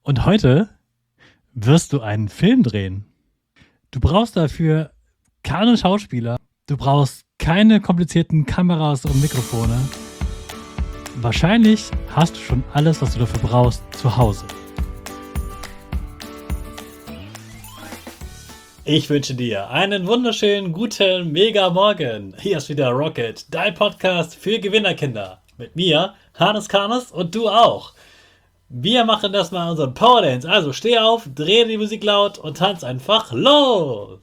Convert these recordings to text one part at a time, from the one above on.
Und heute wirst du einen Film drehen. Du brauchst dafür keine Schauspieler, du brauchst keine komplizierten Kameras und Mikrofone. Wahrscheinlich hast du schon alles, was du dafür brauchst, zu Hause. Ich wünsche dir einen wunderschönen, guten, mega Morgen. Hier ist wieder Rocket, dein Podcast für Gewinnerkinder. Mit mir, Hannes Karnes, und du auch. Wir machen das mal unseren Power Dance. Also steh auf, dreh die Musik laut und tanz einfach los.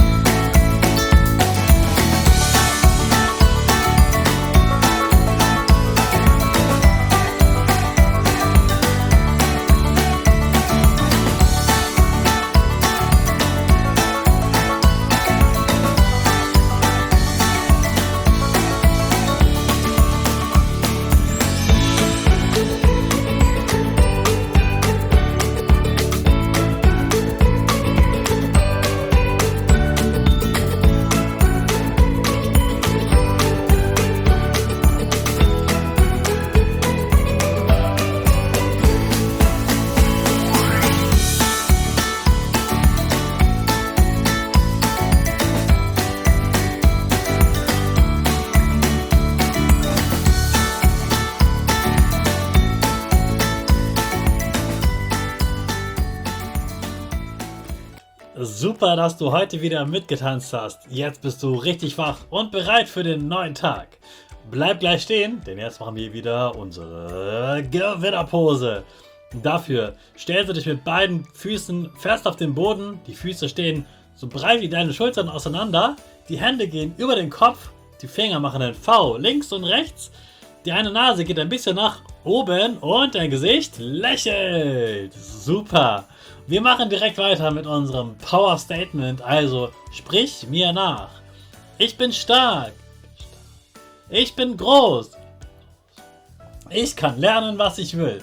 Super, dass du heute wieder mitgetanzt hast. Jetzt bist du richtig wach und bereit für den neuen Tag. Bleib gleich stehen, denn jetzt machen wir wieder unsere Gewinnerpose. Dafür stellst du dich mit beiden Füßen fest auf den Boden. Die Füße stehen so breit wie deine Schultern auseinander. Die Hände gehen über den Kopf. Die Finger machen ein V links und rechts. Die eine Nase geht ein bisschen nach oben und dein Gesicht lächelt. Super. Wir machen direkt weiter mit unserem Power Statement, also sprich mir nach. Ich bin stark. Ich bin groß. Ich kann lernen, was ich will.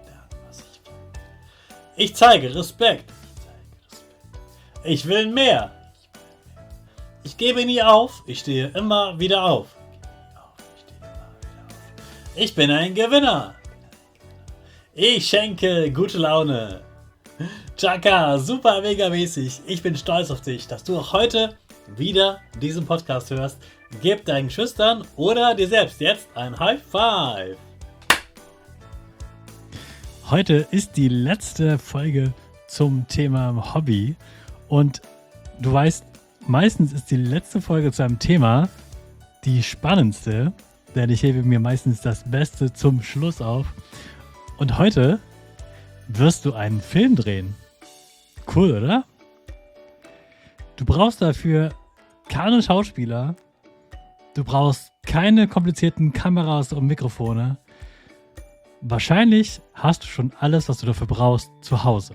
Ich zeige Respekt. Ich will mehr. Ich gebe nie auf. Ich stehe immer wieder auf. Ich bin ein Gewinner. Ich schenke gute Laune. Chaka, super mega mäßig. Ich bin stolz auf dich, dass du auch heute wieder diesen Podcast hörst. Gib deinen Schüchtern oder dir selbst jetzt ein High Five. Heute ist die letzte Folge zum Thema Hobby. Und du weißt, meistens ist die letzte Folge zu einem Thema die spannendste, denn ich hebe mir meistens das Beste zum Schluss auf. Und heute wirst du einen Film drehen. Cool, oder? Du brauchst dafür keine Schauspieler, du brauchst keine komplizierten Kameras und Mikrofone. Wahrscheinlich hast du schon alles, was du dafür brauchst, zu Hause.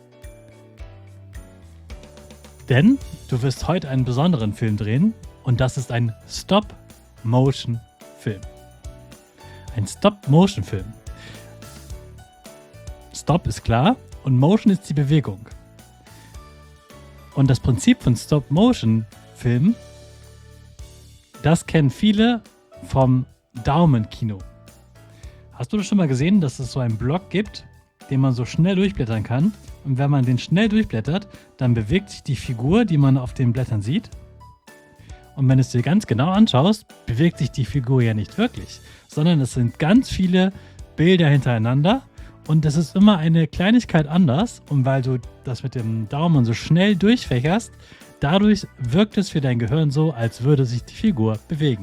Denn du wirst heute einen besonderen Film drehen und das ist ein Stop-Motion-Film. Ein Stop-Motion-Film. Stop ist klar und Motion ist die Bewegung. Und das Prinzip von Stop-Motion-Filmen, das kennen viele vom Daumenkino. Hast du das schon mal gesehen, dass es so einen Block gibt, den man so schnell durchblättern kann? Und wenn man den schnell durchblättert, dann bewegt sich die Figur, die man auf den Blättern sieht. Und wenn du es dir ganz genau anschaust, bewegt sich die Figur ja nicht wirklich, sondern es sind ganz viele Bilder hintereinander. Und das ist immer eine Kleinigkeit anders. Und weil du das mit dem Daumen so schnell durchfächerst, dadurch wirkt es für dein Gehirn so, als würde sich die Figur bewegen.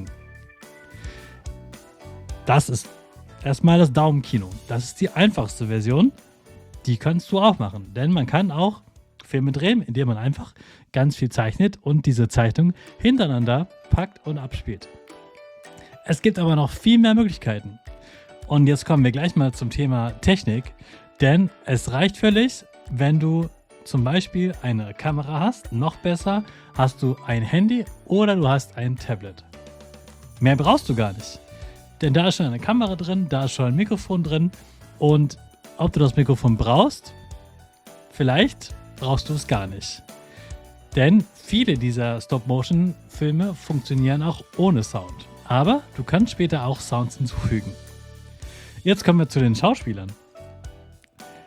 Das ist erstmal das Daumenkino. Das ist die einfachste Version. Die kannst du auch machen. Denn man kann auch Filme drehen, indem man einfach ganz viel zeichnet und diese Zeichnung hintereinander packt und abspielt. Es gibt aber noch viel mehr Möglichkeiten. Und jetzt kommen wir gleich mal zum Thema Technik, denn es reicht völlig, wenn du zum Beispiel eine Kamera hast, noch besser, hast du ein Handy oder du hast ein Tablet. Mehr brauchst du gar nicht, denn da ist schon eine Kamera drin, da ist schon ein Mikrofon drin und ob du das Mikrofon brauchst, vielleicht brauchst du es gar nicht. Denn viele dieser Stop-Motion-Filme funktionieren auch ohne Sound. Aber du kannst später auch Sounds hinzufügen. Jetzt kommen wir zu den Schauspielern.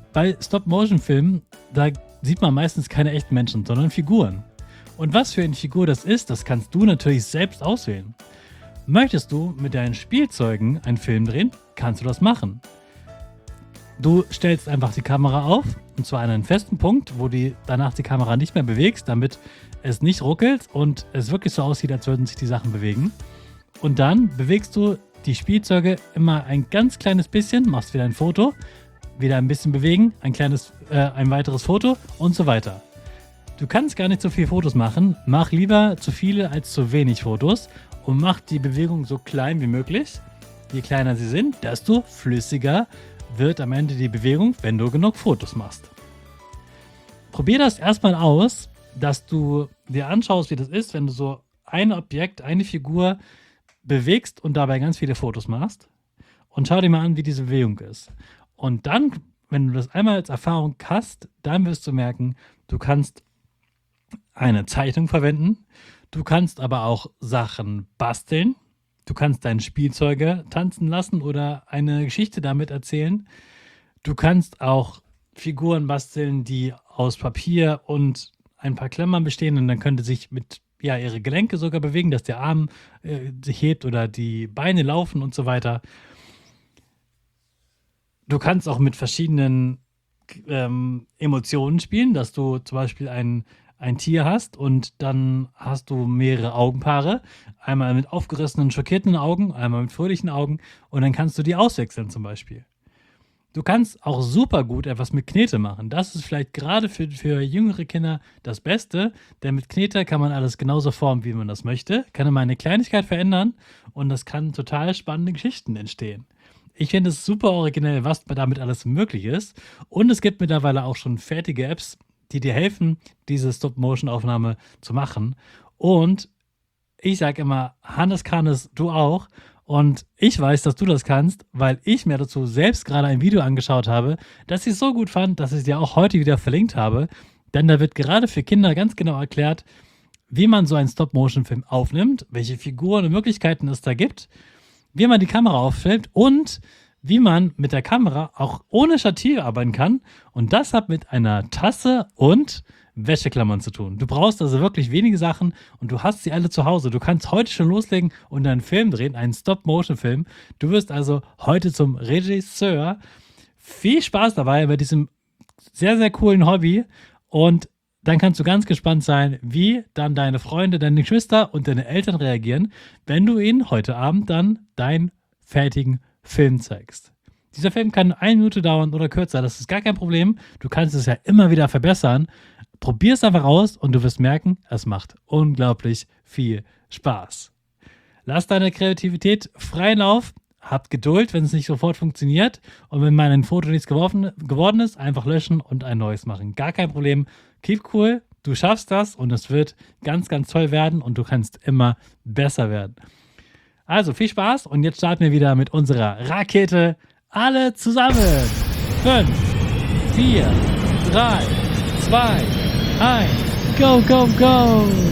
bei Stop-Motion-Filmen, da sieht man meistens keine echten Menschen, sondern Figuren. Und was für eine Figur das ist, das kannst du natürlich selbst auswählen. Möchtest du mit deinen Spielzeugen einen Film drehen, kannst du das machen. Du stellst einfach die Kamera auf, und zwar an einen festen Punkt, wo du danach die Kamera nicht mehr bewegst, damit es nicht ruckelt und es wirklich so aussieht, als würden sich die Sachen bewegen. Und dann bewegst du die Spielzeuge immer ein ganz kleines bisschen, machst wieder ein Foto, wieder ein bisschen bewegen, ein weiteres Foto und so weiter. Du kannst gar nicht so viele Fotos machen, mach lieber zu viele als zu wenig Fotos und mach die Bewegung so klein wie möglich. Je kleiner sie sind, desto flüssiger wird am Ende die Bewegung, wenn du genug Fotos machst. Probier das erstmal aus, dass du dir anschaust, wie das ist, wenn du so ein Objekt, eine Figur bewegst und dabei ganz viele Fotos machst. Und schau dir mal an, wie diese Bewegung ist. Und dann, wenn du das einmal als Erfahrung hast, dann wirst du merken, du kannst eine Zeichnung verwenden, du kannst aber auch Sachen basteln, du kannst deine Spielzeuge tanzen lassen oder eine Geschichte damit erzählen. Du kannst auch Figuren basteln, die aus Papier und ein paar Klemmern bestehen und dann könnte sich mit ihre Gelenke sogar bewegen, dass der Arm sich hebt oder die Beine laufen und so weiter. Du kannst auch mit verschiedenen Emotionen spielen, dass du zum Beispiel ein Tier hast und dann hast du mehrere Augenpaare. Einmal mit aufgerissenen, schockierten Augen, einmal mit fröhlichen Augen und dann kannst du die auswechseln zum Beispiel. Du kannst auch super gut etwas mit Knete machen. Das ist vielleicht gerade für jüngere Kinder das Beste, denn mit Knete kann man alles genauso formen, wie man das möchte, kann immer eine Kleinigkeit verändern und das kann total spannende Geschichten entstehen. Ich finde es super originell, was damit alles möglich ist und es gibt mittlerweile auch schon fertige Apps, die dir helfen, diese Stop-Motion-Aufnahme zu machen. Und ich sage immer, Hannes kann es, du auch. Und ich weiß, dass du das kannst, weil ich mir dazu selbst gerade ein Video angeschaut habe, das ich so gut fand, dass ich es dir auch heute wieder verlinkt habe. Denn da wird gerade für Kinder ganz genau erklärt, wie man so einen Stop-Motion-Film aufnimmt, welche Figuren und Möglichkeiten es da gibt, wie man die Kamera aufstellt und wie man mit der Kamera auch ohne Stativ arbeiten kann. Und das hat mit einer Tasse und Wäscheklammern zu tun. Du brauchst also wirklich wenige Sachen und du hast sie alle zu Hause. Du kannst heute schon loslegen und einen Film drehen, einen Stop-Motion-Film. Du wirst also heute zum Regisseur. Viel Spaß dabei bei diesem sehr, sehr coolen Hobby und dann kannst du ganz gespannt sein, wie dann deine Freunde, deine Geschwister und deine Eltern reagieren, wenn du ihnen heute Abend dann deinen fertigen Film zeigst. Dieser Film kann 1 Minute dauern oder kürzer, das ist gar kein Problem. Du kannst es ja immer wieder verbessern. Probier es einfach aus und du wirst merken, es macht unglaublich viel Spaß. Lass deine Kreativität freien Lauf, habt Geduld, wenn es nicht sofort funktioniert und wenn mal ein Foto nichts geworden ist, einfach löschen und ein neues machen. Gar kein Problem. Keep cool, du schaffst das und es wird ganz, ganz toll werden und du kannst immer besser werden. Also viel Spaß und jetzt starten wir wieder mit unserer Rakete. Alle zusammen. 5, 4, 3, 2, 1. Go, go, go.